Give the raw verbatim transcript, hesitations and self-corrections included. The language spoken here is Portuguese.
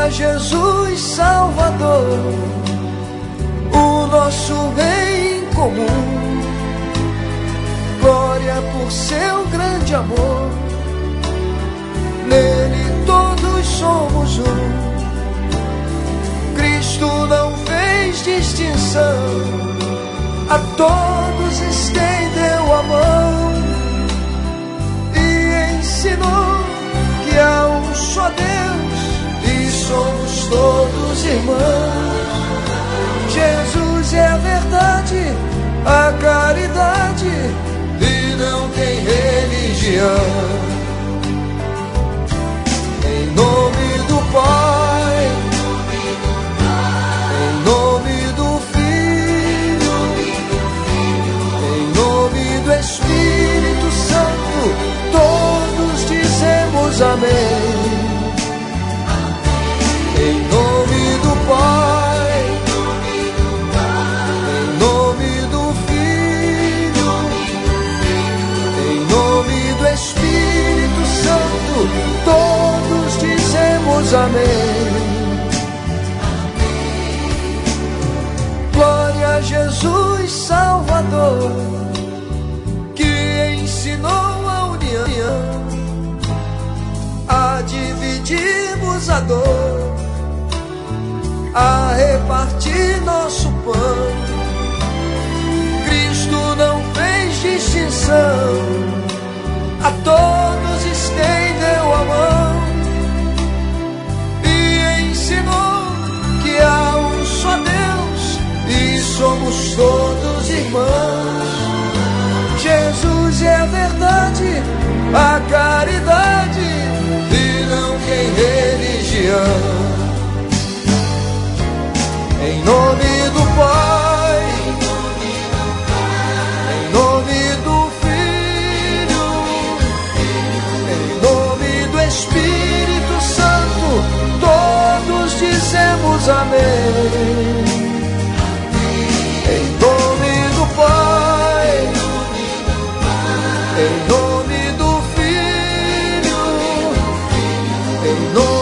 Glória a Jesus Salvador, o nosso Rei em comum. Glória por seu grande amor, nele todos somos um. Cristo não fez distinção, a todos estendeu a mão e ensinou que há um só Deus e somos todos irmãos. Jesus é a verdade, a caridade e não tem religião. Em nome do Pai, em nome do Filho, em nome do Espírito Santo, todos dizemos amém. Em nome do Pai, em nome do Filho, em nome do Espírito Santo, todos dizemos amém. Glória a Jesus Salvador, que ensinou a união, a dividirmos a dor, a repartir nosso pão. Cristo não fez distinção, a todos estendeu a mão e ensinou que há um só Deus e somos todos irmãos. Jesus é a verdade, a caridade e não tem religião. Em nome do Pai, em nome do Filho, em nome do Espírito Santo, todos dizemos amém. Em nome do Pai, em nome do Filho, em nome